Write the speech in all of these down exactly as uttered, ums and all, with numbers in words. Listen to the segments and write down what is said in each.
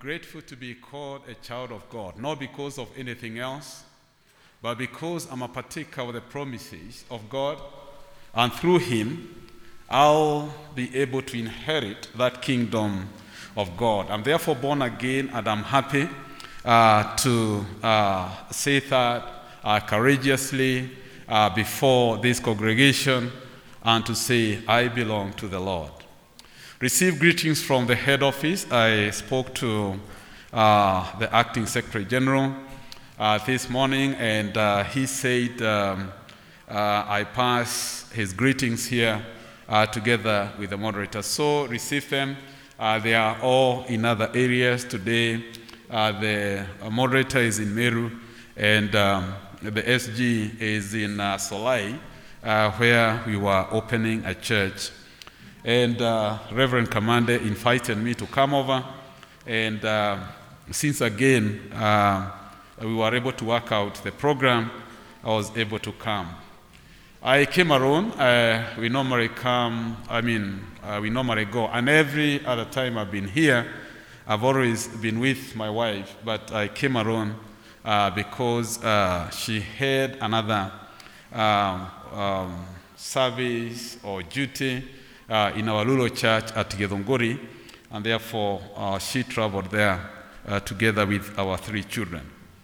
grateful to be called a child of God, not because of anything else, but because I'm a partaker of the promises of God, and through him, I'll be able to inherit that kingdom of God. I'm therefore born again, and I'm happy uh, to uh, say that uh, courageously uh, before this congregation, and to say, I belong to the Lord. Receive greetings from the head office. I spoke to uh, the acting secretary general uh, this morning, and uh, he said um, uh, I pass his greetings here uh, together with the moderator. So receive them. Uh, they are all in other areas today. Uh, the moderator is in Meru, and um, the S G is in uh, Solai, uh, where we were opening a church. And uh, Reverend Commander invited me to come over, and uh, since again uh, we were able to work out the program, I was able to come. I came alone. Uh, we normally come, I mean, uh, we normally go, and every other time I've been here, I've always been with my wife, but I came alone uh, because uh, she had another um, um, service or duty Uh, in our Lulo church at Githunguri, and therefore uh, she traveled there uh, together with our three children.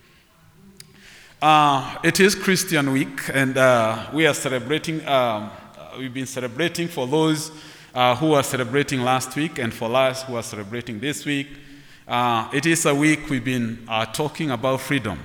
Uh, it is Christian Week, and uh, we are celebrating, um, we've been celebrating for those uh, who are celebrating last week, and for us who are celebrating this week. Uh, it is a week we've been uh, talking about freedom.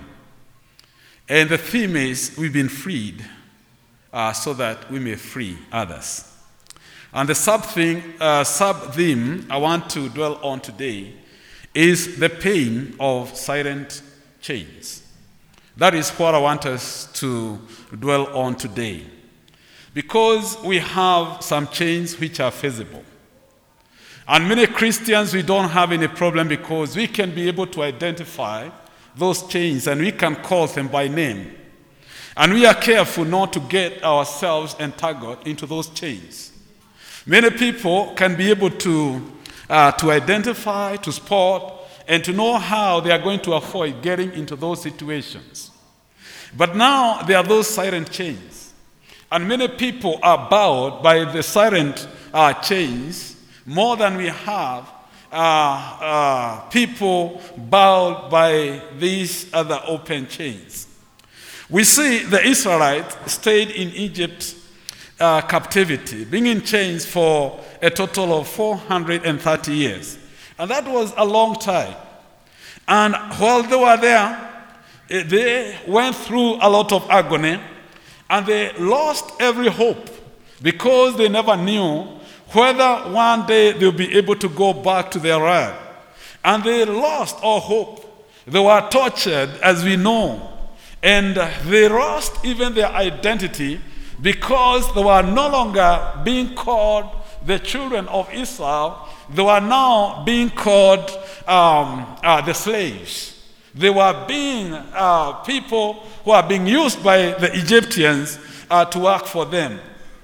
And the theme is, we've been freed uh, so that we may free others. And the sub-theme, uh, sub-theme I want to dwell on today is the pain of silent chains. That is what I want us to dwell on today. Because we have some chains which are visible. And many Christians, we don't have any problem because we can be able to identify those chains and we can call them by name. And we are careful not to get ourselves entangled into those chains. Many people can be able to, uh, to identify, to spot, and to know how they are going to avoid getting into those situations. But now there are those silent chains. And many people are bound by the silent uh, chains more than we have uh, uh, people bound by these other open chains. We see the Israelites stayed in Egypt Uh, captivity, being in chains for a total of four hundred thirty years. And that was a long time. And while they were there, they went through a lot of agony, and they lost every hope because they never knew whether one day they'll be able to go back to their land. And they lost all hope. They were tortured, as we know, and they lost even their identity, because they were no longer being called the children of Israel. They were now being called um, uh, the slaves. They were being uh, people who are being used by the Egyptians uh, to work for them.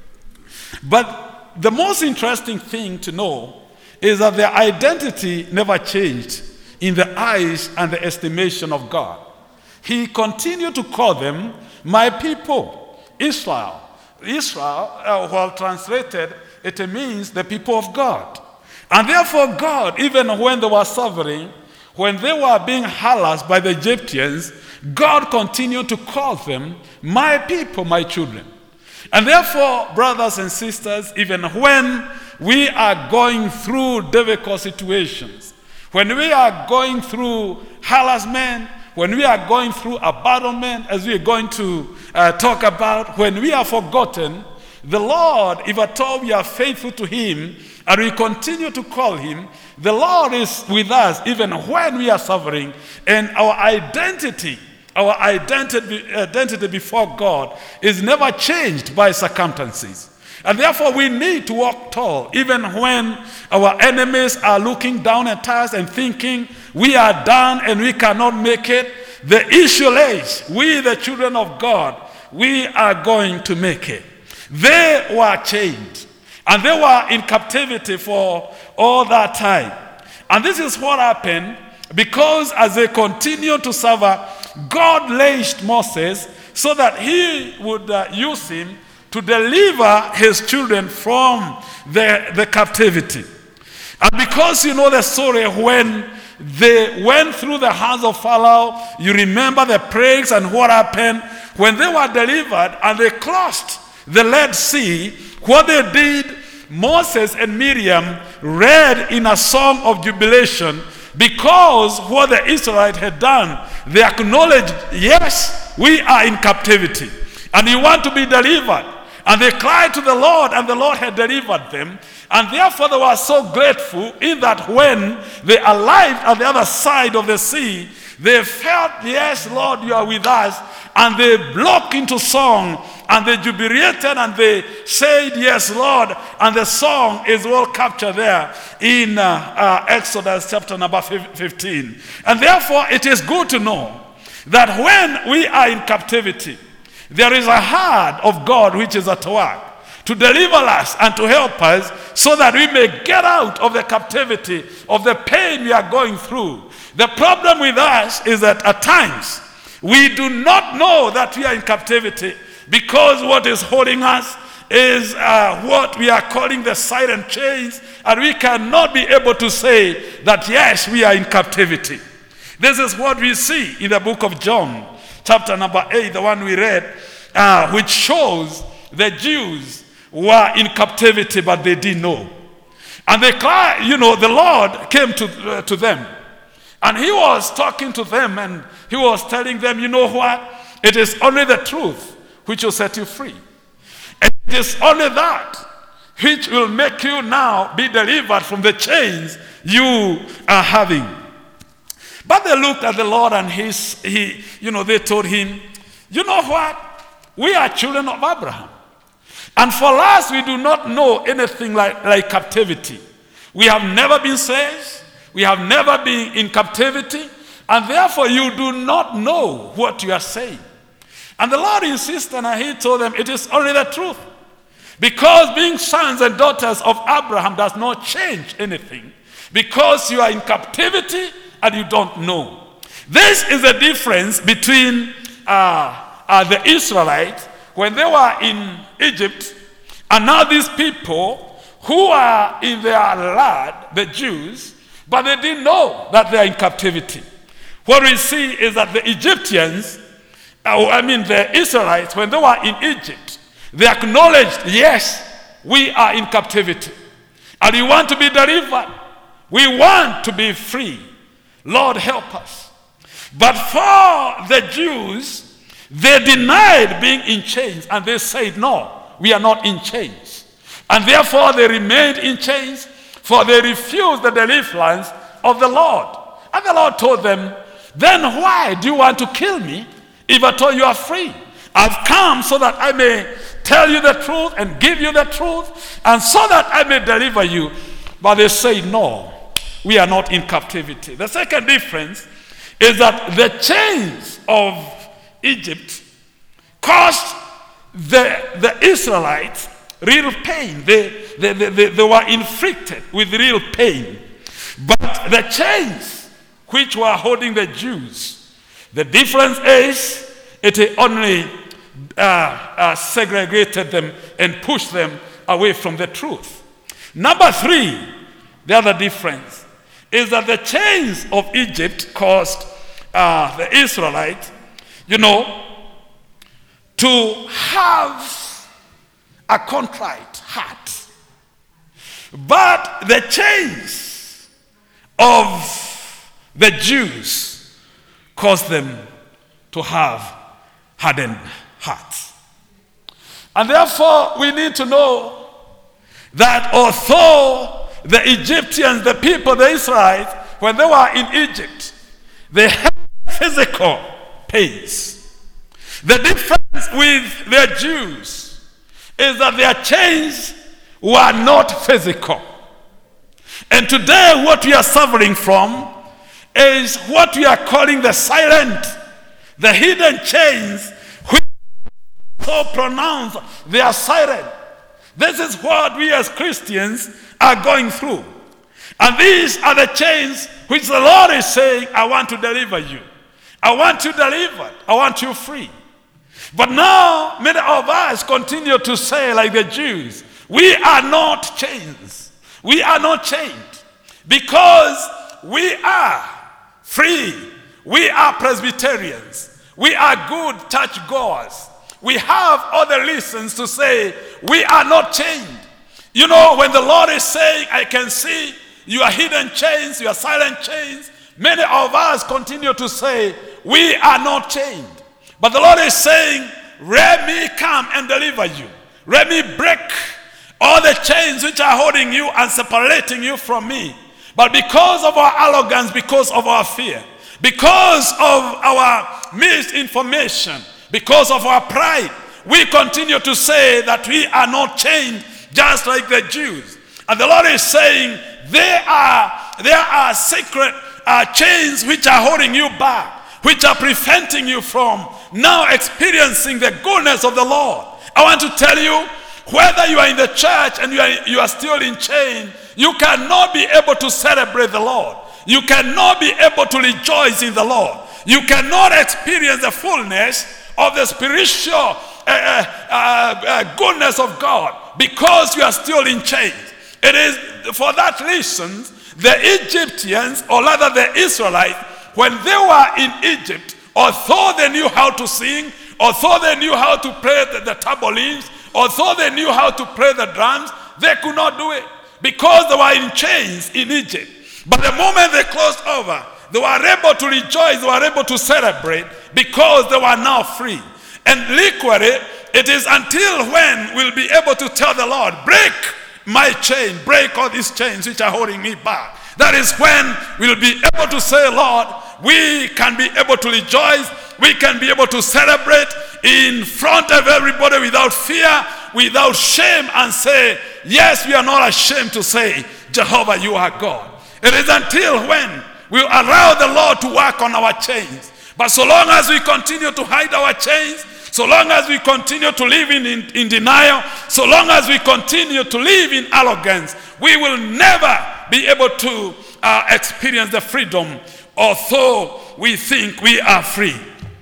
But the most interesting thing to know is that their identity never changed in the eyes and the estimation of God. He continued to call them my people, Israel. Israel, uh, well translated, it means the people of God. And therefore God, even when they were suffering, when they were being harassed by the Egyptians, God continued to call them my people, my children. And therefore, brothers and sisters, even when we are going through difficult situations, when we are going through harassment, when we are going through abandonment, as we are going to uh, talk about, when we are forgotten, the Lord, if at all we are faithful to him, and we continue to call him, the Lord is with us even when we are suffering, and our identity, our identity, identity before God is never changed by circumstances. And therefore we need to walk tall, even when our enemies are looking down at us and thinking we are done and we cannot make it. The issue is, we the children of God, we are going to make it. They were chained, and they were in captivity for all that time. And this is what happened because as they continued to suffer, God raised Moses so that he would uh, use him to deliver his children from the, the captivity. And because you know the story, when they went through the hands of Pharaoh, you remember the plagues and what happened. When they were delivered and they crossed the Red Sea, what they did, Moses and Miriam read in a song of jubilation because what the Israelites had done. They acknowledged, yes, we are in captivity and we want to be delivered. And they cried to the Lord, and the Lord had delivered them. And therefore they were so grateful in that when they arrived at the other side of the sea, they felt, yes, Lord, you are with us. And they broke into song, and they jubilated, and they said, yes, Lord. And the song is well captured there in uh, uh, Exodus chapter number fifteen. And therefore it is good to know that when we are in captivity, there is a hand of God which is at work to deliver us and to help us so that we may get out of the captivity of the pain we are going through. The problem with us is that at times we do not know that we are in captivity because what is holding us is uh, what we are calling the silent chains, and we cannot be able to say that yes, we are in captivity. This is what we see in the book of John, chapter number eight, the one we read, uh, which shows the Jews were in captivity, but they didn't know. And they cried, you know, the Lord came to, uh, to them. And he was talking to them, and he was telling them, you know what? It is only the truth which will set you free. And it is only that which will make you now be delivered from the chains you are having. But they looked at the Lord, and his, he, you know, they told him, you know what? We are children of Abraham. And for us, we do not know anything like, like captivity. We have never been slaves. We have never been in captivity. And therefore, you do not know what you are saying. And the Lord insisted, and he told them, it is only the truth. Because being sons and daughters of Abraham does not change anything. Because you are in captivity and you don't know. This is the difference between uh, uh, the Israelites when they were in Egypt, and now these people who are in their land, the Jews, but they didn't know that they are in captivity. What we see is that the Egyptians, I mean the Israelites, when they were in Egypt, they acknowledged, yes, we are in captivity. And we want to be delivered. We want to be free. Lord, help us. But for the Jews, they denied being in chains, and they said, no, we are not in chains. And therefore they remained in chains, for they refused the deliverance of the Lord. And the Lord told them, then why do you want to kill me if I told you are free? I've come so that I may tell you the truth and give you the truth, and so that I may deliver you. But they say, no, we are not in captivity. The second difference is that the chains of Egypt caused the, the Israelites real pain. They, they, they, they, they were inflicted with real pain. But the chains which were holding the Jews, the difference is it only uh, uh, segregated them and pushed them away from the truth. Number three, the other difference is that the chains of Egypt caused uh, the Israelites, you know, to have a contrite heart. But the chains of the Jews caused them to have hardened hearts. And therefore, we need to know that although the Egyptians, the people, the Israelites, when they were in Egypt, they had physical pains. The difference with the Jews is that their chains were not physical. And today what we are suffering from is what we are calling the silent, the hidden chains, which are so pronounced, they are silent. This is what we as Christians are going through. And these are the chains which the Lord is saying, I want to deliver you. I want you delivered. I want you free. But now, many of us continue to say, like the Jews, we are not chains. We are not chained. Because we are free. We are Presbyterians. We are good churchgoers. We have other reasons to say we are not chained. You know, when the Lord is saying, I can see your hidden chains, your silent chains, many of us continue to say, we are not chained. But the Lord is saying, let me come and deliver you. Let me break all the chains which are holding you and separating you from me. But because of our arrogance, because of our fear, because of our misinformation, because of our pride, we continue to say that we are not chained just like the Jews. And the Lord is saying, there are, there are secret uh, chains which are holding you back, which are preventing you from now experiencing the goodness of the Lord. I want to tell you, whether you are in the church and you are, you are still in chain, you cannot be able to celebrate the Lord. You cannot be able to rejoice in the Lord. You cannot experience the fullness of the spiritual uh, uh, uh, goodness of God because you are still in chains. It is for that reason the Egyptians, or rather the Israelites, when they were in Egypt, although they knew how to sing, although they knew how to play the, the tambourines, although they knew how to play the drums, they could not do it because they were in chains in Egypt. But the moment they closed over, they were able to rejoice, they were able to celebrate because they were now free. And literally, it is until when we'll be able to tell the Lord, break my chain, break all these chains which are holding me back. That is when we'll be able to say, Lord, we can be able to rejoice, we can be able to celebrate in front of everybody without fear, without shame, and say, yes, we are not ashamed to say, Jehovah, you are God. It is until when we allow the Lord to work on our chains. But so long as we continue to hide our chains, so long as we continue to live in, in, in denial, so long as we continue to live in arrogance, we will never be able to uh, experience the freedom, although we think we are free.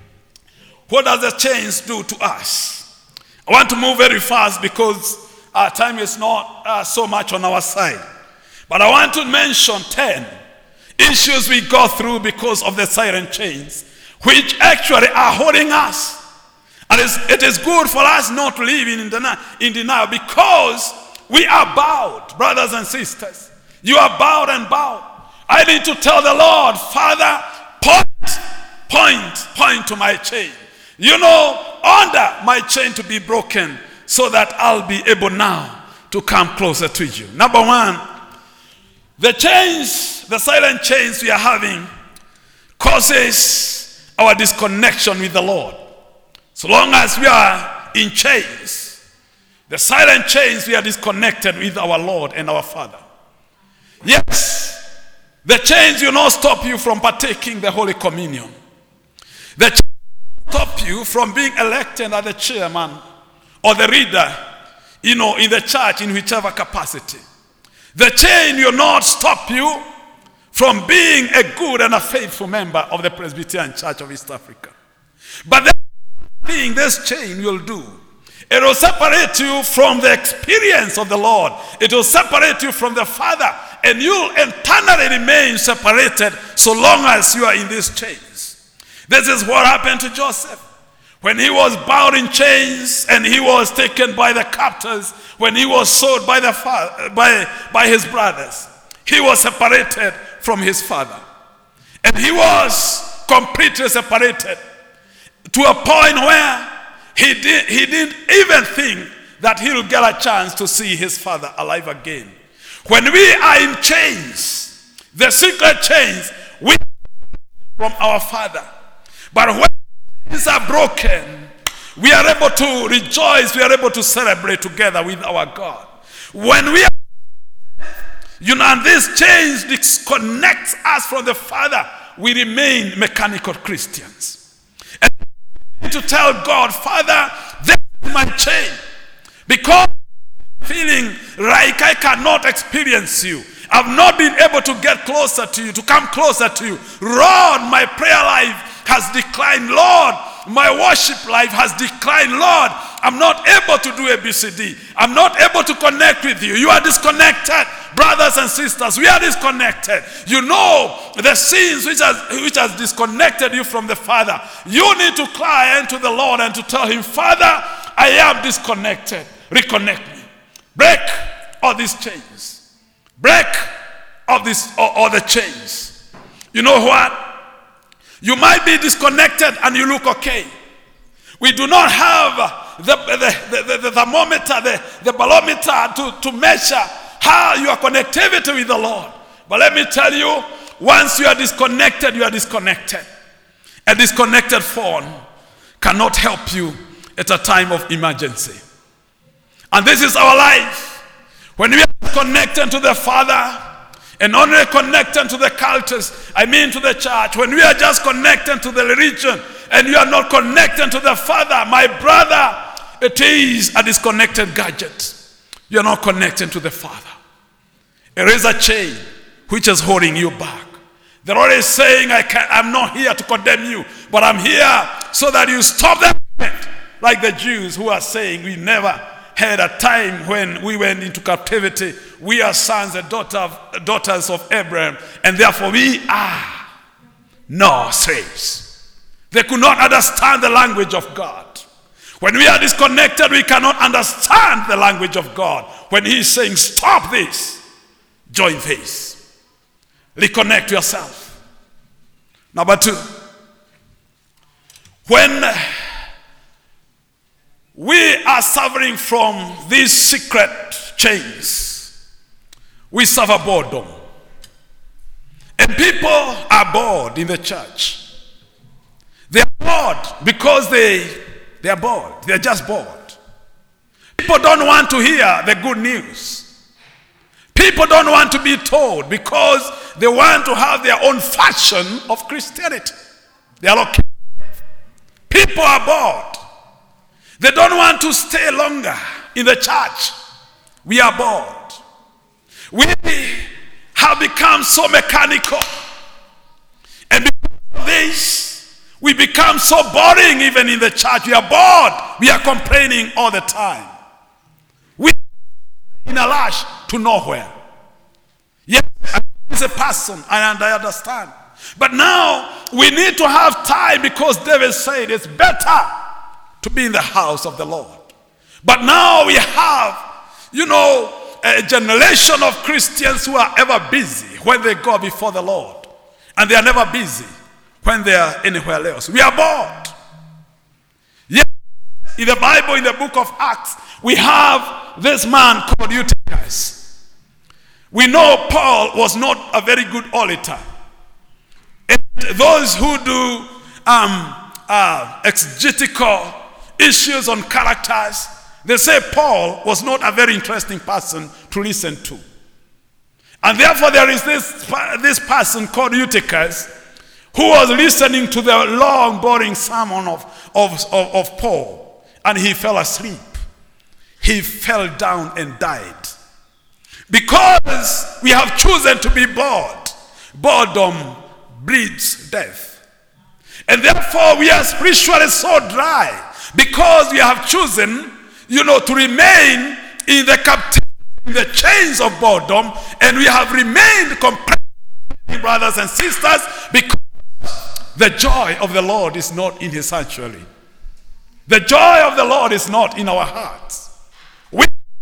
What does the chains do to us? I want to move very fast because our time is not uh, so much on our side. But I want to mention ten issues we go through because of the silent chains, which actually are holding us. And it is good for us not to live in denial, in denial because we are bowed, brothers and sisters. You are bowed and bowed. I need to tell the Lord, Father, point, point, point to my chain. You know, under my chain to be broken so that I'll be able now to come closer to you. Number one, the chains, the silent chains we are having causes our disconnection with the Lord. So long as we are in chains, the silent chains, we are disconnected with our Lord and our Father. Yes, the chains will not stop you from partaking the Holy Communion. The chains will not stop you from being elected as the chairman or the reader, you know, in the church in whichever capacity. The chain will not stop you from being a good and a faithful member of the Presbyterian Church of East Africa. But the thing this chain will do, it will separate you from the experience of the Lord. It will separate you from the Father, and you'll eternally remain separated so long as you are in these chains. This is what happened to Joseph. When he was bound in chains and he was taken by the captors, when he was sold by, the fa- by, by his brothers, he was separated from his father. And he was completely separated to a point where he, did, he didn't even think that he would get a chance to see his father alive again. When we are in chains, the secret chains, we from our Father. But when chains are broken, we are able to rejoice, we are able to celebrate together with our God. When we are, you know, and these chains disconnect us from the Father, we remain mechanical Christians. And we need to tell God, Father, this is my chain. Because I'm feeling like I cannot experience you. I've not been able to get closer to you, to come closer to you. Lord, my prayer life has declined. Lord, my worship life has declined. Lord, I'm not able to do A B C D. I'm not able to connect with you. You are disconnected. Brothers and sisters, we are disconnected. You know the sins which has, which has disconnected you from the Father. You need to cry unto the Lord and to tell him, Father, I am disconnected. Reconnect me. Break all these chains. Break all, this, all, all the chains. You know what? You might be disconnected and you look okay. We do not have the, the, the, the thermometer, the, the barometer to, to measure how your connectivity with the Lord. But let me tell you, once you are disconnected, you are disconnected. A disconnected phone cannot help you at a time of emergency. And this is our life. When we are connected to the Father and only connected to the cultures, I mean to the church, when we are just connected to the religion and you are not connected to the Father, my brother, it is a disconnected gadget. You are not connected to the Father. There is a chain which is holding you back. The Lord is saying, I can't, I'm not here to condemn you, but I'm here so that you stop that. Like the Jews who are saying, we never had a time when we went into captivity. We are sons and daughter, daughters of Abraham, and therefore we are no slaves. They could not understand the language of God. When we are disconnected, we cannot understand the language of God. When he is saying, stop this, join this. Reconnect yourself. Number two, when we are suffering from these secret chains, we suffer boredom. And people are bored in the church. They are bored because they, they are bored. They are just bored. People don't want to hear the good news. People don't want to be told because they want to have their own fashion of Christianity. They are okay. People are bored. They don't want to stay longer in the church. We are bored. We have become so mechanical. And because of this, we become so boring even in the church. We are bored. We are complaining all the time. We are in a rush to nowhere. Yes, as a person, and I understand. But now we need to have time because David said it's better to be in the house of the Lord. But now we have, you know, a generation of Christians who are ever busy when they go before the Lord. And they are never busy when they are anywhere else. We are bored. Yes, in the Bible, in the book of Acts, we have this man called Eutychus. We know Paul was not a very good orator. And those who do um, uh, exegetical issues on characters, they say Paul was not a very interesting person to listen to. And therefore there is this, this person called Eutychus who was listening to the long, boring sermon of, of, of, of Paul, and he fell asleep. He fell down and died. Because we have chosen to be bored. Boredom breeds death. And therefore we are spiritually so dry because we have chosen, you know, to remain in the captivity, in the chains of boredom, and we have remained complaining, brothers and sisters, because the joy of the Lord is not in his sanctuary. The joy of the Lord is not in our hearts. We,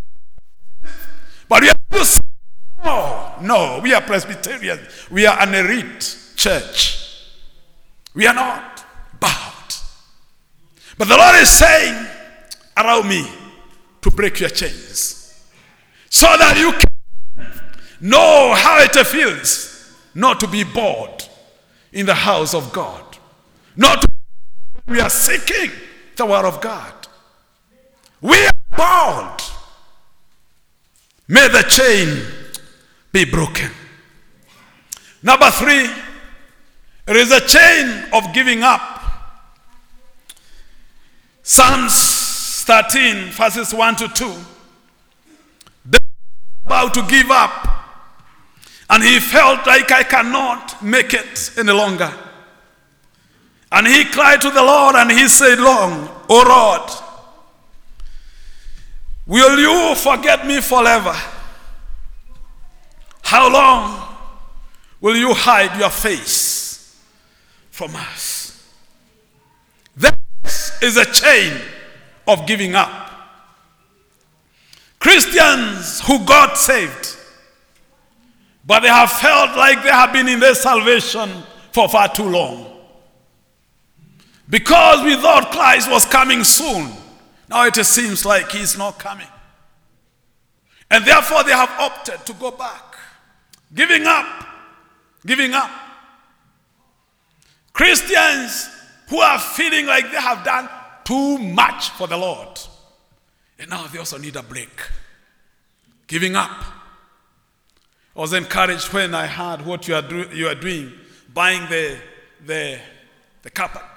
but we are just, no, no, we are Presbyterians. We are an elite church. We are not bowed. But the Lord is saying, allow me to break your chains so that you can know how it feels not to be bored in the house of God. Not to, we are seeking the word of God. We are bound. May the chain be broken. Number three, there is a chain of giving up. Psalms thirteen, verses one to two. They're about to give up. And he felt like, I cannot make it any longer. And he cried to the Lord and he said, Long, O Lord, will you forget me forever? How long will you hide your face from us? This is a chain of giving up. Christians who God saved, but they have felt like they have been in their salvation for far too long. Because we thought Christ was coming soon, now it seems like he's not coming. And therefore they have opted to go back. Giving up. Giving up. Christians who are feeling like they have done too much for the Lord. And now they also need a break. Giving up. I was encouraged when I heard what you are, do, you are doing, buying the, the, the car park.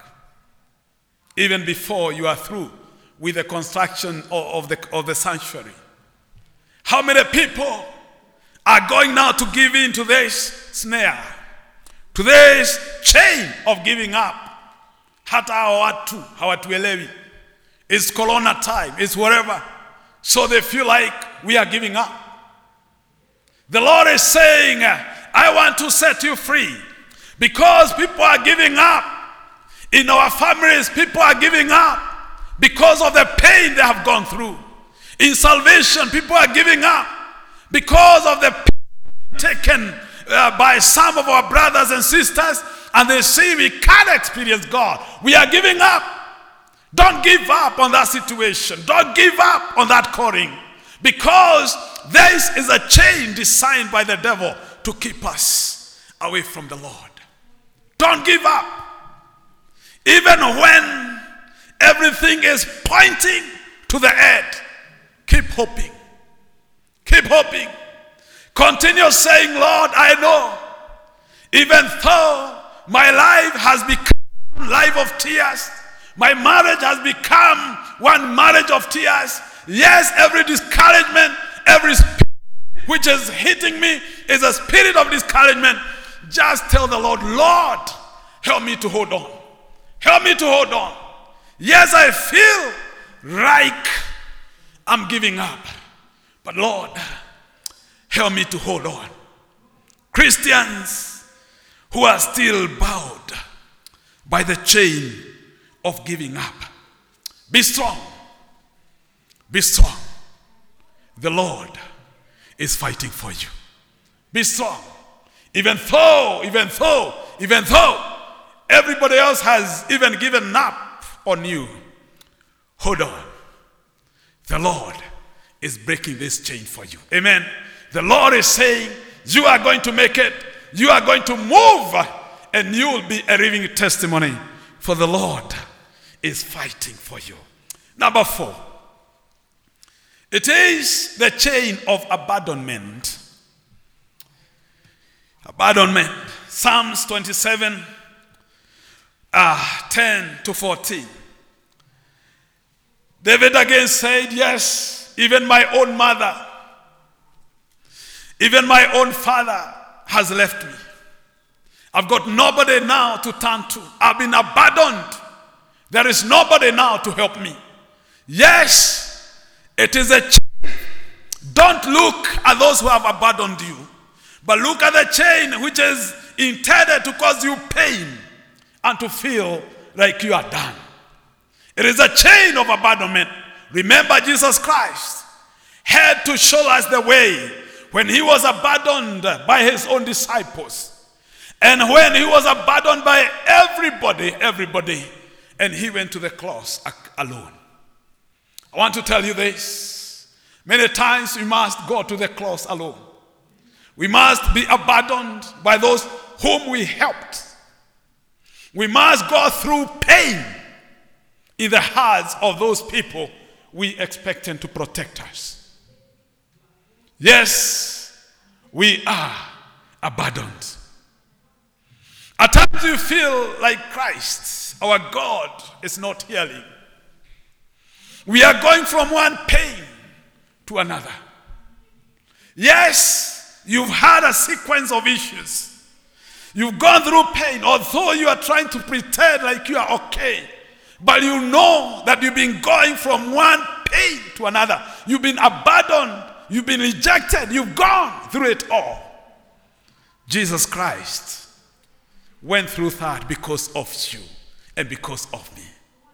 Even before you are through with the construction of, of, the, of the sanctuary. How many people are going now to give in to this snare, to this chain of giving up? Hata hawatu, hawatuelewi. It's corona time, it's whatever. So they feel like we are giving up. The Lord is saying, I want to set you free. Because people are giving up. In our families, people are giving up because of the pain they have gone through. In salvation, people are giving up because of the pain taken uh, by some of our brothers and sisters, and they see we can't experience God. We are giving up. Don't give up on that situation. Don't give up on that calling, because this is a chain designed by the devil to keep us away from the Lord. Don't give up. Even when everything is pointing to the end, keep hoping. Keep hoping. Continue saying, Lord, I know, even though my life has become a life of tears, my marriage has become one marriage of tears. Yes, every discouragement, every spirit which is hitting me is a spirit of discouragement. Just tell the Lord, Lord, help me to hold on. Help me to hold on. Yes, I feel like I'm giving up. But Lord, help me to hold on. Christians who are still bowed by the chain of giving up, be strong. Be strong. The Lord is fighting for you. Be strong. Even though, even though, even though everybody else has even given up on you, hold on. The Lord is breaking this chain for you. Amen. The Lord is saying, you are going to make it. You are going to move, and you will be a living testimony, for the Lord is fighting for you. Number four, it is the chain of abandonment. Abandonment. Psalms twenty-seven, uh, ten to fourteen. David again said, yes, even my own mother, even my own father has left me. I've got nobody now to turn to. I've been abandoned. There is nobody now to help me. Yes, it is a chain. Don't look at those who have abandoned you, but look at the chain which is intended to cause you pain and to feel like you are done. It is a chain of abandonment. Remember, Jesus Christ had to show us the way when he was abandoned by his own disciples. And when he was abandoned by everybody, everybody, and he went to the cross alone. I want to tell you this. Many times we must go to the cross alone. We must be abandoned by those whom we helped. We must go through pain in the hearts of those people we expected to protect us. Yes, we are abandoned. At times you feel like Christ, our God, is not healing. We are going from one pain to another. Yes, You've had a sequence of issues. You've gone through pain, although you are trying to pretend like you are okay. But you know that you've been going from one pain to another. You've been abandoned. You've been rejected. You've gone through it all. Jesus Christ went through that because of you and because of me.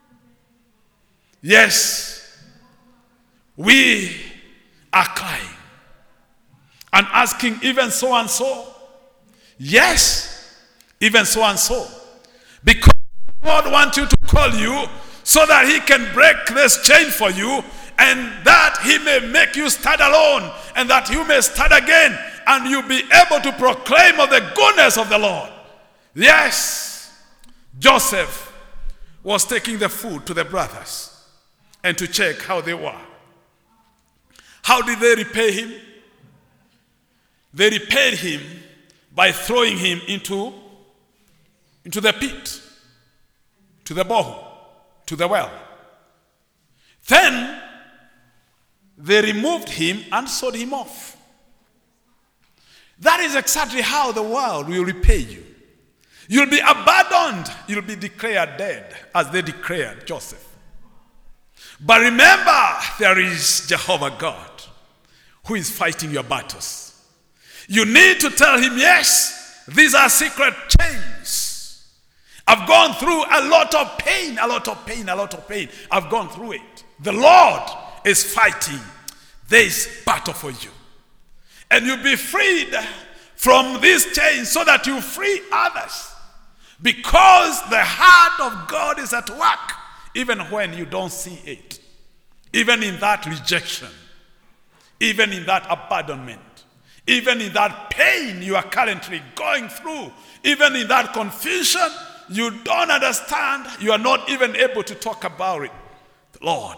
Yes, we are crying and asking, even so and so. Yes, even so and so. Because God wants you to call you so that he can break this chain for you, and that he may make you stand alone, and that you may stand again, and you'll be able to proclaim of the goodness of the Lord. Yes, Joseph was taking the food to the brothers and to check how they were. How did they repay him? They repaid him by throwing him into, into the pit, to the borehole, to the well. Then they removed him and sold him off. That is exactly how the world will repay you. You'll be abandoned. You'll be declared dead, as they declared Joseph. But remember, there is Jehovah God who is fighting your battles. You need to tell him, yes, these are secret chains. I've gone through a lot of pain, a lot of pain, a lot of pain. I've gone through it. The Lord is fighting this battle for you. And you'll be freed from these chains so that you free others. Because the heart of God is at work, even when you don't see it. Even in that rejection. Even in that abandonment. Even in that pain you are currently going through. Even in that confusion you don't understand. You are not even able to talk about it. The Lord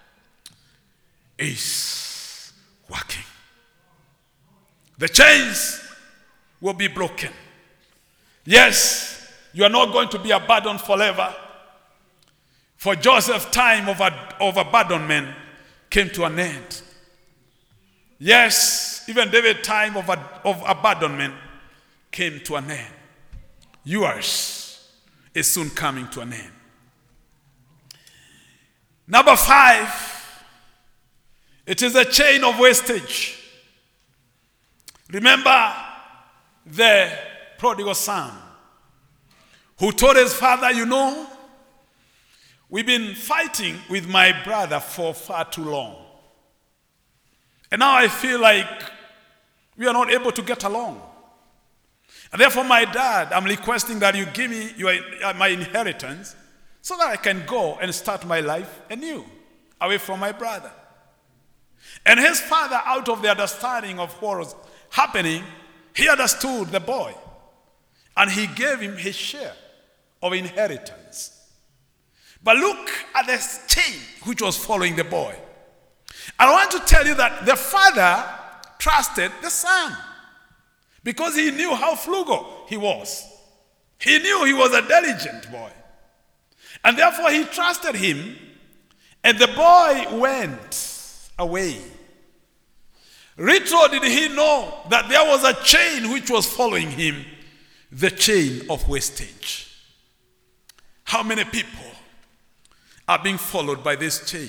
is working. The chains will be broken. Yes, you are not going to be abandoned forever. For Joseph's time of, of abandonment came to an end. Yes, even David's time of, of abandonment came to an end. Yours is soon coming to an end. Number five, it is a chain of wastage. Remember the prodigal son who told his father, you know, we've been fighting with my brother for far too long. And now I feel like we are not able to get along. And therefore, my dad, I'm requesting that you give me your, my inheritance so that I can go and start my life anew, away from my brother. And his father, out of the understanding of what was happening, he understood the boy. And he gave him his share of inheritance. But look at the chain which was following the boy. I want to tell you that the father trusted the son because he knew how frugal he was. He knew he was a diligent boy. And therefore he trusted him, and the boy went away. Little did he know that there was a chain which was following him, the chain of wastage. How many people are being followed by this chain?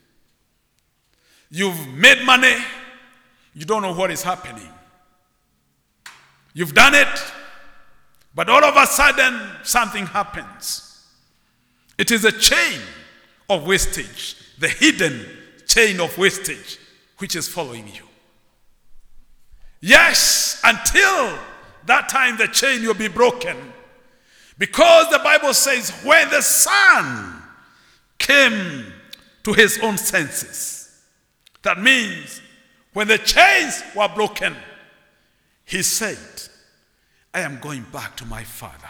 You've made money, you don't know what is happening. You've done it, but all of a sudden something happens. It is a chain of wastage, the hidden chain of wastage which is following you. Yes, until that time the chain will be broken. Because the Bible says when the son came to his own senses, that means when the chains were broken, he said, I am going back to my father.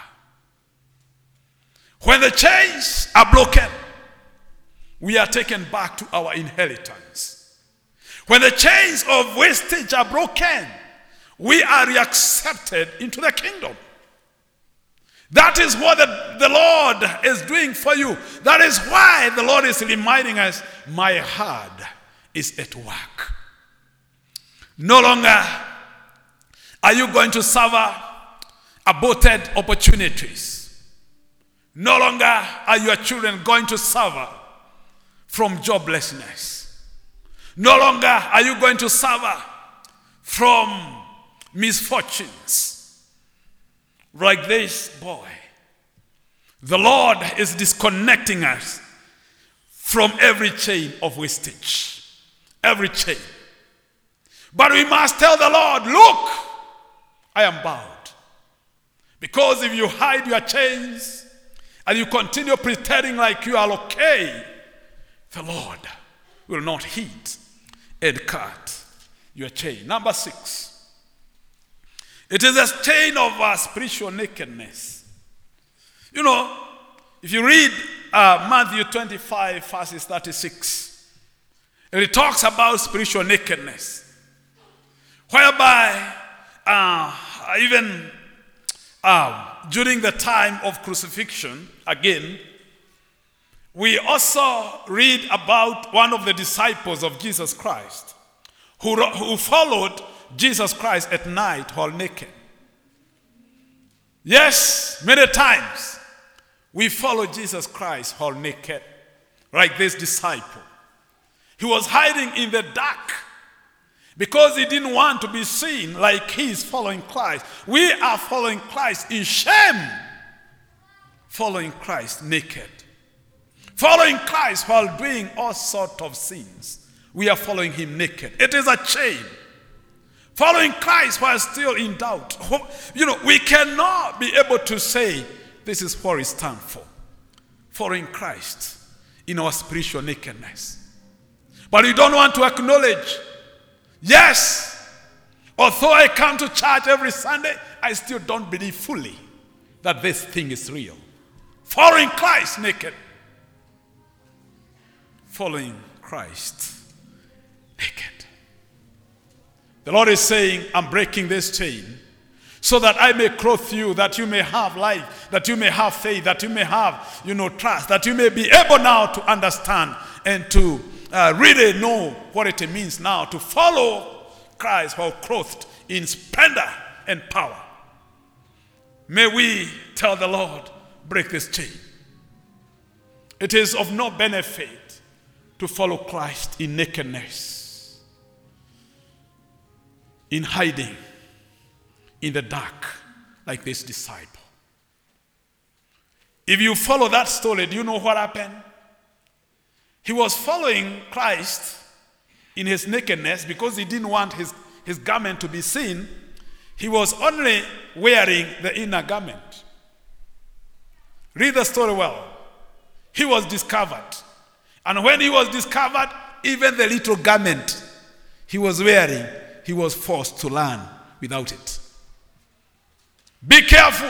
When the chains are broken, we are taken back to our inheritance. When the chains of wastage are broken, we are reaccepted into the kingdom. That is what the, the Lord is doing for you. That is why the Lord is reminding us, my heart is at work. No longer Are you going to suffer aborted opportunities? No longer are your children going to suffer from joblessness. No longer are you going to suffer from misfortunes. Like this boy, the Lord is disconnecting us from every chain of wastage. Every chain. But we must tell the Lord, look, I am bound. Because if you hide your chains and you continue pretending like you are okay, the Lord will not heed and cut your chain. Number six. It is a chain of uh, spiritual nakedness. You know, if you read uh, Matthew twenty-five, verses thirty-six, it talks about spiritual nakedness, whereby uh, even uh, during the time of crucifixion, again, we also read about one of the disciples of Jesus Christ who, who followed Jesus Christ at night while naked. Yes, many times we follow Jesus Christ while naked, like this disciple. He was hiding in the dark because he didn't want to be seen like he is following Christ. We are following Christ in shame, following Christ naked, following Christ while doing all sorts of sins. We are following him naked. It is a chain. Following Christ while still in doubt. You know, we cannot be able to say, this is what we stand for. Following Christ in our spiritual nakedness. But we don't want to acknowledge, yes, although I come to church every Sunday, I still don't believe fully that this thing is real. Following Christ naked. Following Christ naked. The Lord is saying, I'm breaking this chain so that I may clothe you, that you may have life, that you may have faith, that you may have, you know, trust, that you may be able now to understand and to uh, really know what it means now to follow Christ while clothed in splendor and power. May we tell the Lord, break this chain. It is of no benefit to follow Christ in nakedness, in hiding, in the dark, like this disciple. If you follow that story, do you know what happened? He was following Christ in his nakedness because he didn't want his, his garment to be seen. He was only wearing the inner garment. Read the story well. He was discovered. And when he was discovered, even the little garment he was wearing, he was forced to learn without it. Be careful.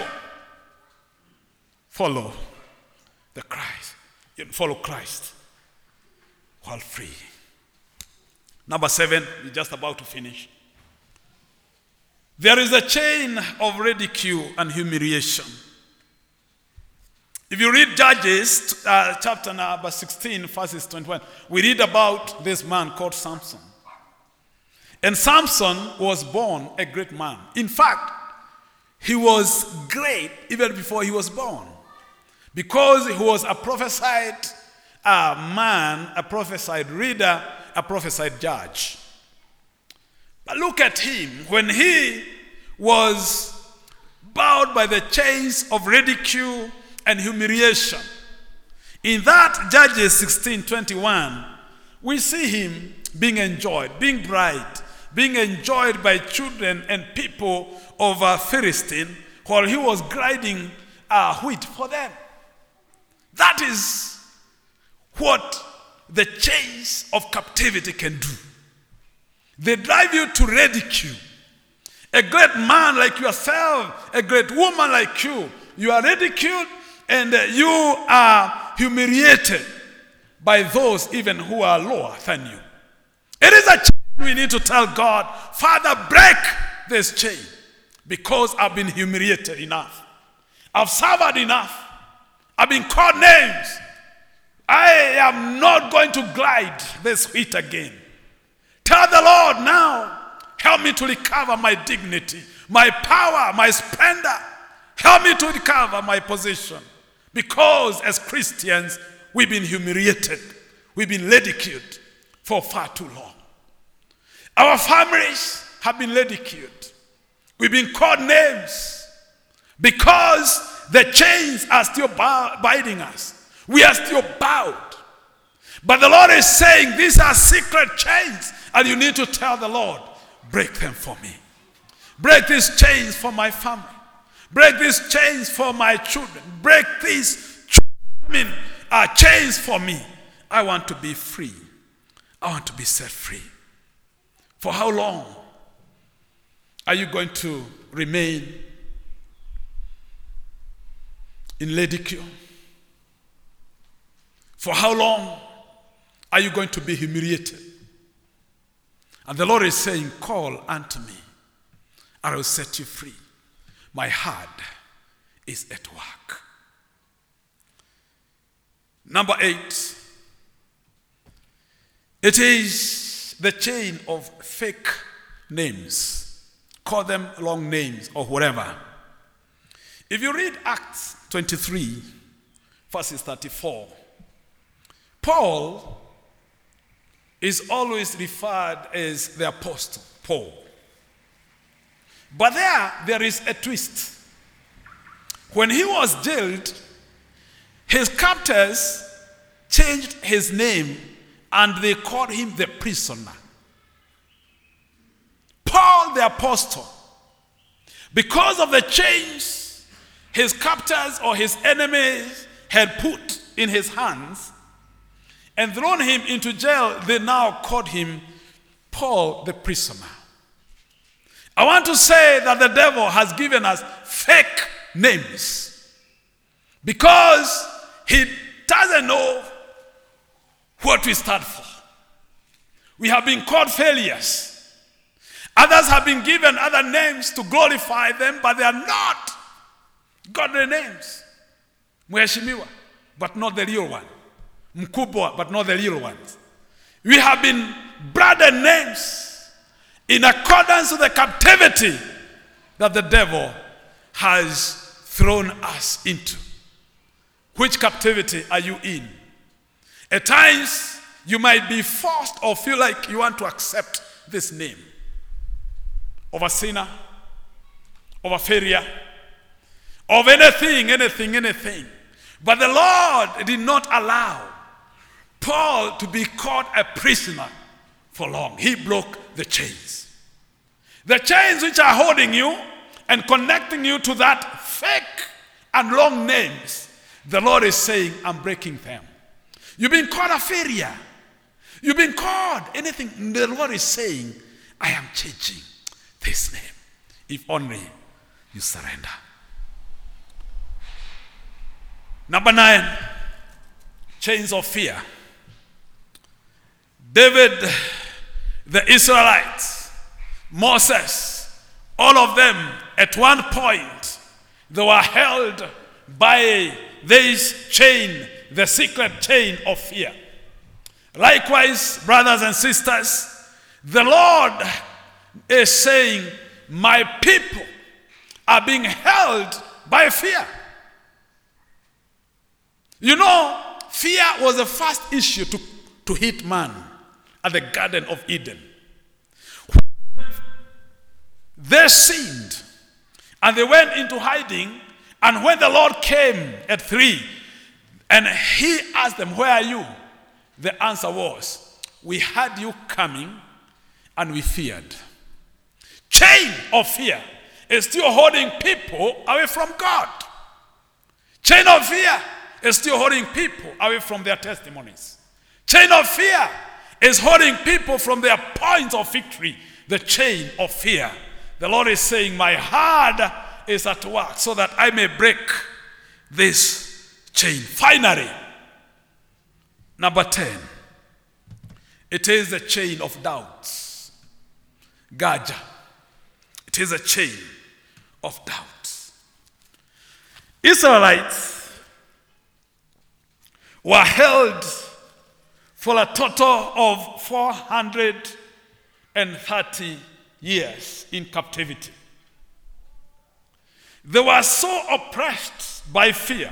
Follow the Christ. Follow Christ while free. Number seven, we're just about to finish. There is a chain of ridicule and humiliation. If you read Judges, uh, chapter number sixteen, verses twenty-one, we read about this man called Samson. And Samson was born a great man. In fact, he was great even before he was born. Because he was a prophesied uh, man, a prophesied reader, a prophesied judge. But look at him. When he was bound by the chains of ridicule and humiliation, in that Judges sixteen twenty-one, we see him being enjoyed, being bright, being enjoyed by children and people of uh, Philistine while he was grinding uh, wheat for them. That is what the chains of captivity can do. They drive you to ridicule. A great man like yourself, a great woman like you, you are ridiculed and uh, you are humiliated by those even who are lower than you. It is a chain we need to tell God, Father, break this chain because I've been humiliated enough. I've suffered enough. I've been called names. I am not going to glide this wheat again. Tell the Lord now, help me to recover my dignity. my power, my splendor. Help me to recover my position. Because as Christians, we've been humiliated. We've been ridiculed for far too long. Our families have been ridiculed. We've been called names because the chains are still binding us. We are still bound. But the Lord is saying these are secret chains, and you need to tell the Lord, break them for me. Break these chains for my family. Break these chains for my children. Break these I mean, uh, chains for me. I want to be free. I want to be set free. For how long are you going to remain in ridicule? For how long are you going to be humiliated? And the Lord is saying, call unto me, and I will set you free. My hand is at work. Number eight, it is the chain of fake names. Call them long names or whatever. If you read Acts twenty-three, verses thirty-four, Paul is always referred as the apostle, Paul. But there, there is a twist. When he was jailed, his captors changed his name and they called him the prisoner. Paul the apostle. Because of the chains his captors or his enemies had put in his hands and thrown him into jail, they now called him Paul the prisoner. I want to say that the devil has given us fake names because he doesn't know what we stand for. We have been called failures. Others have been given other names to glorify them, but they are not godly names. Mheshimiwa, but not the real one. Mkubwa, but not the real ones. We have been branded names in accordance with the captivity that the devil has thrown us into. Which captivity are you in? At times, you might be forced or feel like you want to accept this name of a sinner, of a failure, of anything, anything, anything. But the Lord did not allow Paul to be called a prisoner for long. He broke the chains. The chains which are holding you and connecting you to that fake and long names, the Lord is saying, I'm breaking them. You've been called a failure. You've been called anything. The Lord is saying, I am changing this name. If only you surrender. Number nine, chains of fear. David, the Israelites, Moses, all of them at one point, they were held by this chain, the secret chain of fear. Likewise, brothers and sisters, the Lord is saying, my people are being held by fear. You know, fear was the first issue to, to hit man at the Garden of Eden. They sinned and they went into hiding, and when the Lord came at three and he asked them, where are you? The answer was, we had you coming and we feared. Chain of fear is still holding people away from God. Chain of fear is still holding people away from their testimonies. Chain of fear is holding people from their points of victory. The chain of fear. The Lord is saying, my hand is at work so that I may break this chain. Finally, number ten. It is the chain of doubts. Gaja. It is a chain of doubts. Israelites were held for a total of four hundred thirty years in captivity. They were so oppressed by fear.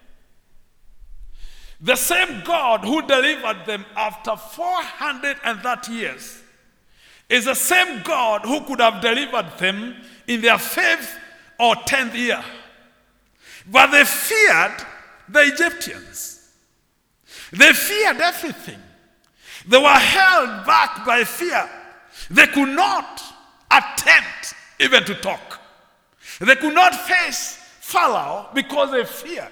The same God who delivered them after four hundred thirty years is the same God who could have delivered them in their fifth or tenth year. But they feared the Egyptians. They feared everything. They were held back by fear. They could not attempt even to talk. They could not face Pharaoh because they feared.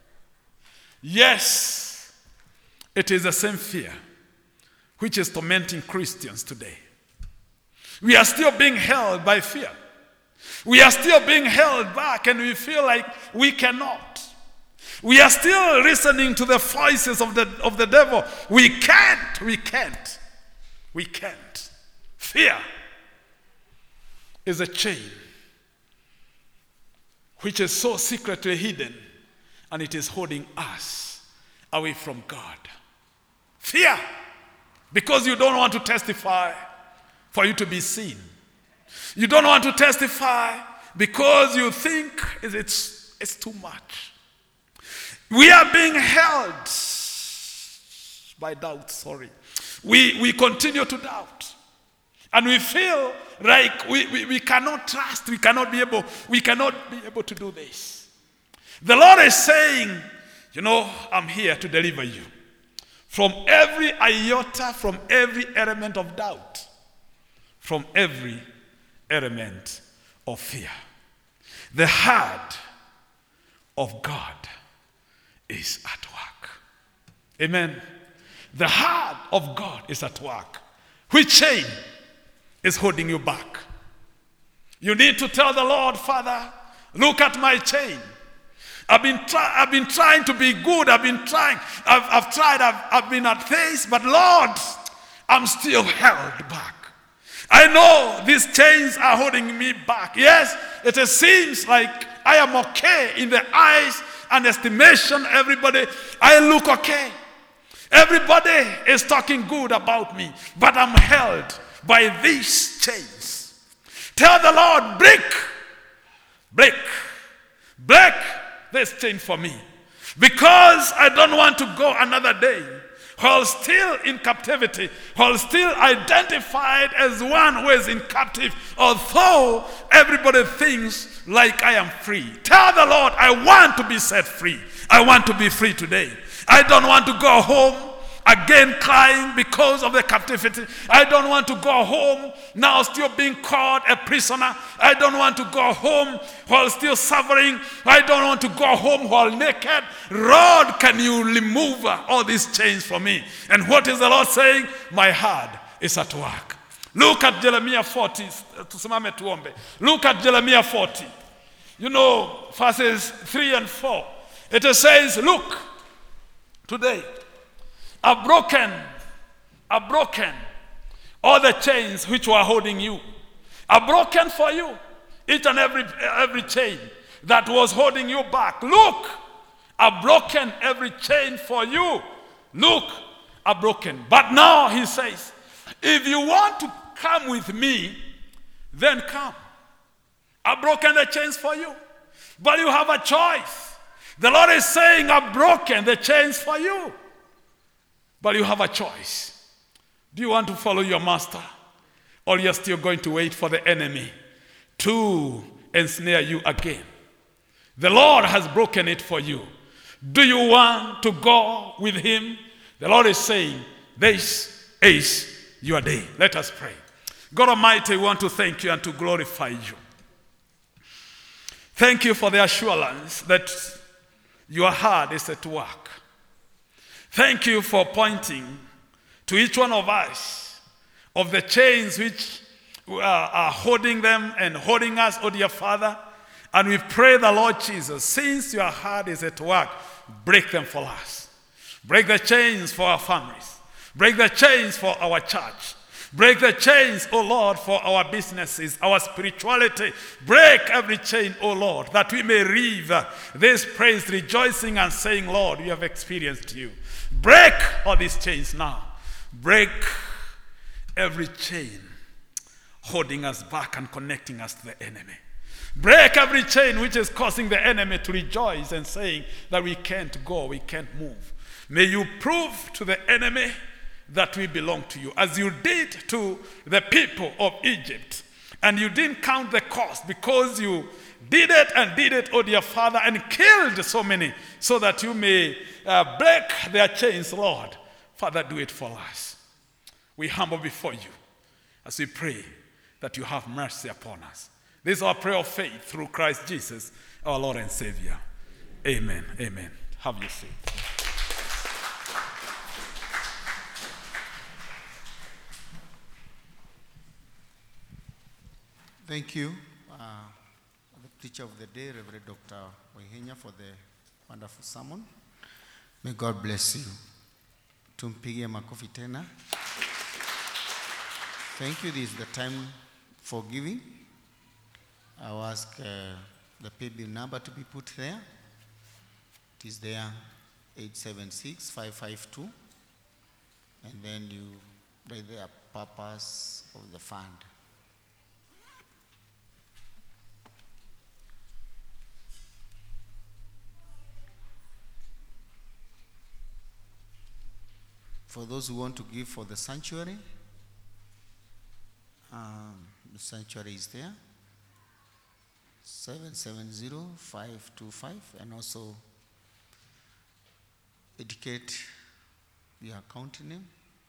Yes, it is the same fear which is tormenting Christians today. We are still being held by fear. We are still being held back and we feel like we cannot. We are still listening to the voices of the, of the devil. We can't, we can't, we can't. Fear is a chain which is so secretly hidden, and it is holding us away from God. Fear, because you don't want to testify for you to be seen. You don't want to testify because you think it's, it's too much. We are being held by doubt, sorry. We, we continue to doubt. And we feel like we, we, we cannot trust, we cannot be able, we cannot be able to do this. The Lord is saying, you know, I'm here to deliver you from every iota, from every element of doubt, from every element of fear. The heart of God is at work. Amen. The heart of God is at work. Which chain is holding you back? You need to tell the Lord, Father, look at my chain. I've been, try- I've been trying to be good. I've been trying. I've, I've tried. I've, I've been at this. But Lord, I'm still held back. I know these chains are holding me back. Yes, it seems like I am okay in the eyes and estimation. Everybody, I look okay. Everybody is talking good about me. But I'm held by these chains. Tell the Lord, break, break, break this chain for me. Because I don't want to go another day while still in captivity, while still identified as one who is in captive, although everybody thinks like I am free. Tell the Lord, I want to be set free. I want to be free today. I don't want to go home again crying because of the captivity. I don't want to go home now still being called a prisoner. I don't want to go home while still suffering. I don't want to go home while naked. Lord, can you remove all these chains from me? And what is the Lord saying? My heart is at work. Look at Jeremiah forty. Tusimame tuombe. Look at Jeremiah forty. You know, verses three and four. It says, look, today, I've broken, I've broken all the chains which were holding you. I've broken for you each and every, every chain that was holding you back. Look, I've broken every chain for you. Look, I've broken. But now he says, if you want to come with me, then come. I've broken the chains for you. But you have a choice. The Lord is saying, I've broken the chains for you. But you have a choice. Do you want to follow your master? Or you're still going to wait for the enemy to ensnare you again? The Lord has broken it for you. Do you want to go with him? The Lord is saying, this is your day. Let us pray. God Almighty, we want to thank you and to glorify you. Thank you for the assurance that your heart is at work. Thank you for pointing to each one of us of the chains which are holding them and holding us, oh dear Father. And we pray the Lord Jesus, since your heart is at work, break them for us. Break the chains for our families. Break the chains for our church. Break the chains, oh Lord, for our businesses, our spirituality. Break every chain, oh Lord, that we may live this praise, rejoicing and saying, Lord, we have experienced you. Break all these chains now. Break every chain holding us back and connecting us to the enemy. Break every chain which is causing the enemy to rejoice and saying that we can't go, we can't move. May you prove to the enemy that we belong to you, as you did to the people of Egypt. And you didn't count the cost, because you did it and did it, oh dear Father, and killed so many, so that you may uh, break their chains, Lord. Father, do it for us. We humble before you as we pray that you have mercy upon us. This is our prayer of faith through Christ Jesus, our Lord and Savior. Amen. Amen. Have your seat. Thank you, uh, the preacher of the day, Reverend Doctor Waihenya, for the wonderful sermon. May God bless you. Tumpigie makofi tena. Thank you. This is the time for giving. I'll ask uh, the pay bill number to be put there. It is there, eight seven six, five five two. And then you write the purpose of the fund. For those who want to give for the sanctuary, um, the sanctuary is there, seven seven zero, five two five, and also indicate the account name.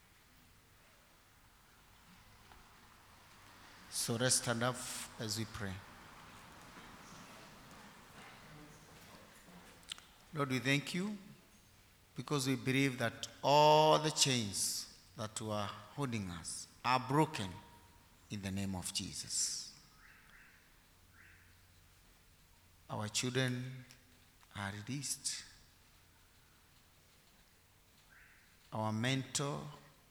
So let's stand up as we pray. Lord, we thank you, because we believe that all the chains that were holding us are broken in the name of Jesus. Our children are released. Our mental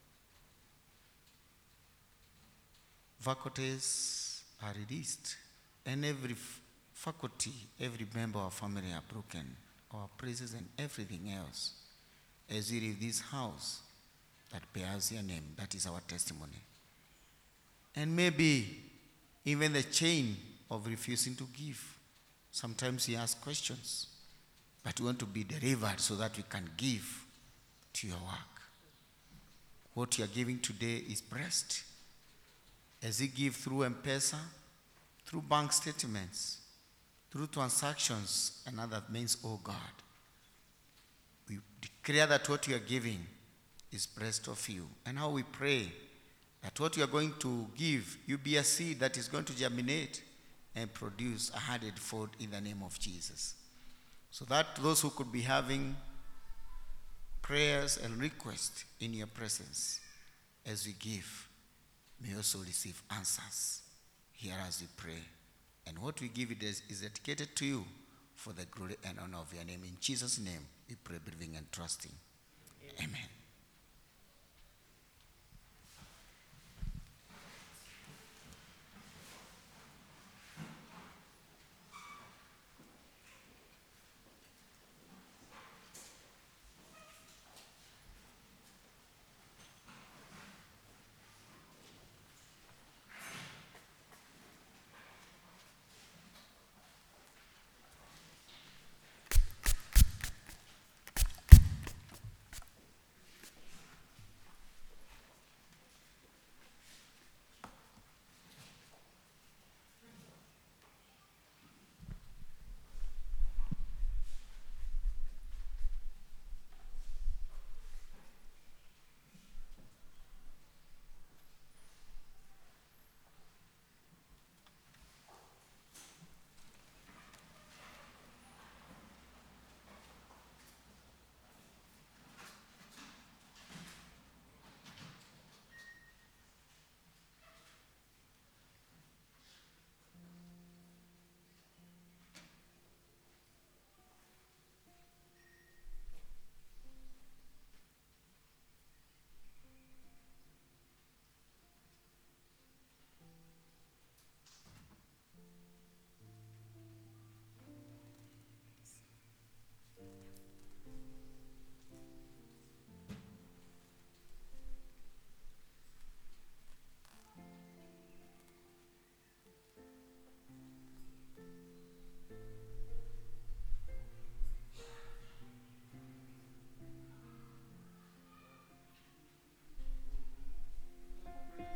faculties are released. And every faculty, every member of our family are broken. Our praises and everything else, as we leave this house that bears your name, that is our testimony. And maybe even the chain of refusing to give. Sometimes we ask questions, but we want to be delivered so that we can give to your work. What you are giving today is blessed. As we give through M-Pesa, through bank statements, through transactions and other means, oh God, we declare that what you are giving is blessed of you. And how we pray that what you are going to give, you be a seed that is going to germinate and produce a hundredfold in the name of Jesus. So that those who could be having prayers and requests in your presence as we give may also receive answers here as we pray. And what we give it is, is dedicated to you for the glory and honor of your name. In Jesus' name, we pray, believing and trusting. Amen. Amen.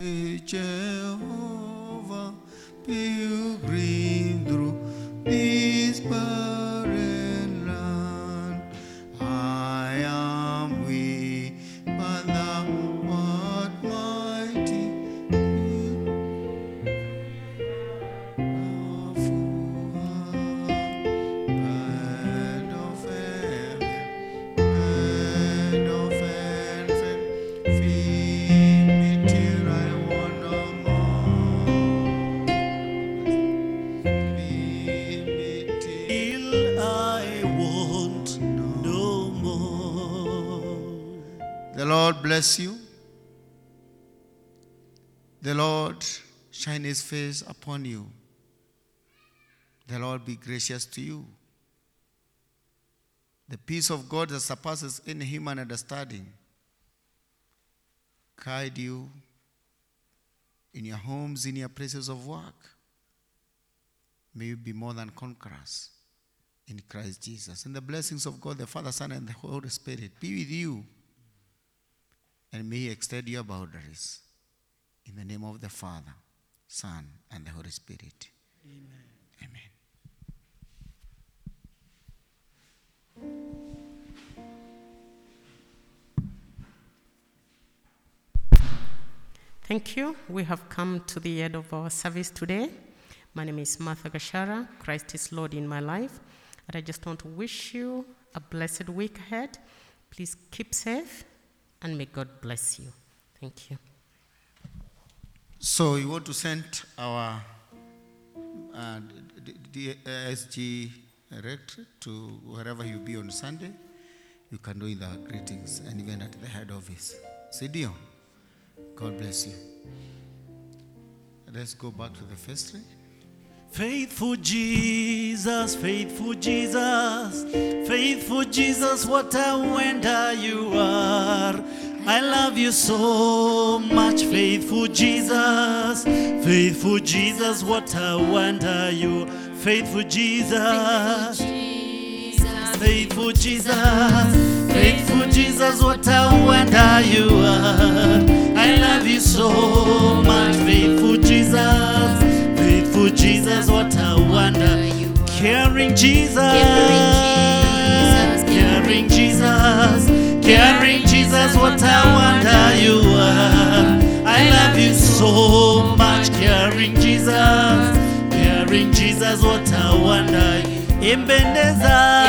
Jehovah, pilgrim through this barren land. I am weak, but thou art mighty. Bread of heaven, bread of heaven, feed me till I want no more. Feed me till Till I want no more. the Lord bless you. The Lord shine his face upon you. The Lord be gracious to you. The peace of God that surpasses any human understanding guide you in your homes, in your places of work. May you be more than conquerors in Christ Jesus. And the blessings of God, the Father, Son, and the Holy Spirit be with you. And may He extend your boundaries. In the name of the Father, Son, and the Holy Spirit. Amen. Amen. Thank you. We have come to the end of our service today. My name is Martha Gashara. Christ is Lord in my life. And I just want to wish you a blessed week ahead. Please keep safe and may God bless you. Thank you. So we want to send our uh, D- D- D- S G director to wherever you be on Sunday. You can do the greetings and even at the head office. Sidio, God bless you. Let's go back to the first read. Faithful Jesus, faithful Jesus, faithful Jesus, what a wonder you are. I love you so much, faithful Jesus, faithful Jesus, what a wonder you are. Faithful Jesus, faithful Jesus, faithful Jesus, what a wonder you are. I love you so much, faithful Jesus, faithful Jesus, what a wonder. Caring Jesus, caring Jesus, caring Jesus, what a wonder you are. I love you so much, caring Jesus, caring Jesus, what a wonder. Imbendeza,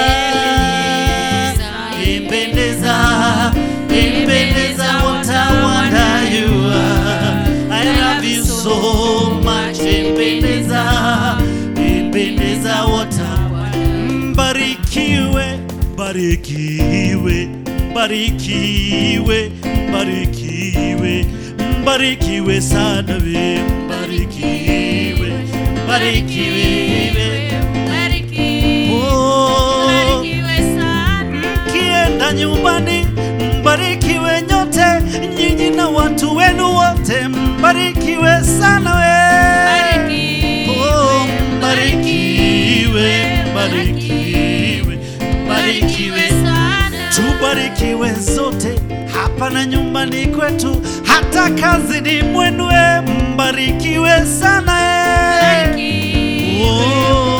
Imbendeza, Imbendeza, what a wonder you are. I love you so much, Imbendeza, Imbendeza, what a Mbarikiwe, Mbarikiwe, Mbarikiwe, Mbarikiwe, Mbarikiwe sana we, Mbarikiwe, Mbarikiwe. Mkienda nyumbani, mbarikiwe nyote, nyinyi na watu wenu wote, mbarikiwe sana we. Oh, mbarikiwe, mbarikiwe, mbarikiwe sana. Tubarikiwe sote, hapa na nyumbani kwetu, hata kazini mwenu, mbarikiwe sana e. Oh,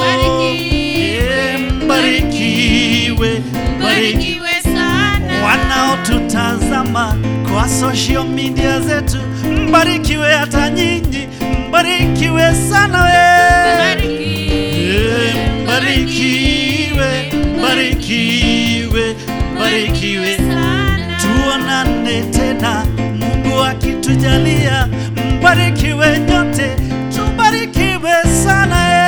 mbarikiwe, mbarikiwe sana. Wanaotutazama kwa social media zetu, mbarikiwe hata nyinyi, mbarikiwe sana we. Mbarikiwe, mbarikiwe, mbarikiwe sana. Tuonane tena Mungu akitujalia, mbarikiwe nyote, tubarikiwe sana e.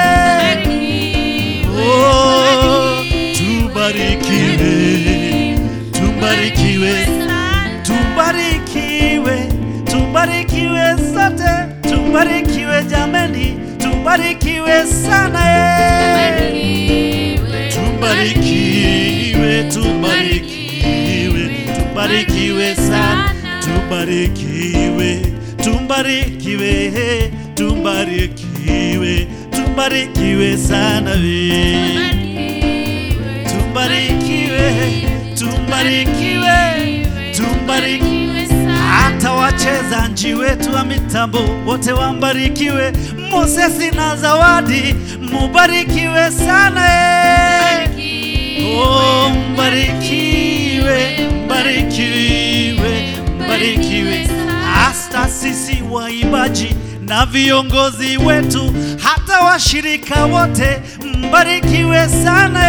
Oh, tubarikiwe, tubarikiwe, tubarikiwe, tubarikiwe sote, tubarikiwe jameni, tubarikiwe sana e. Tubarikiwe, tubarikiwe, tubarikiwe sana, tubarikiwe, tubarikiwe, tubarikiwe, tubarikiwe sana we. Tubarikiwe, tubarikiwe, tubarikiwe sana. Hata wachezanji wetu wa mitambo wote wambarikiwe. Moses na Zawadi mubarikiwe sana. Oh, mbarikiwe, mbarikiwe, mbarikiwe. Hasta sisi waimbaji na viongozi wetu, hata washirika wote mbarikiwe sana.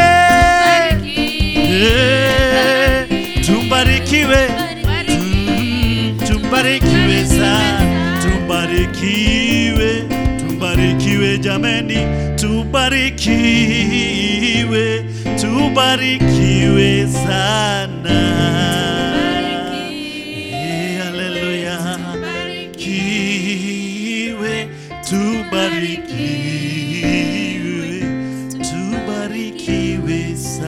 Eh, tumbarikiwe, tum- tumbarikiwe sana, tumbarikiwe, tumbarikiwe jameni, tubarikiwe, tubarikiwe sana. Eh, haleluya, kiwe, tubarikiwe.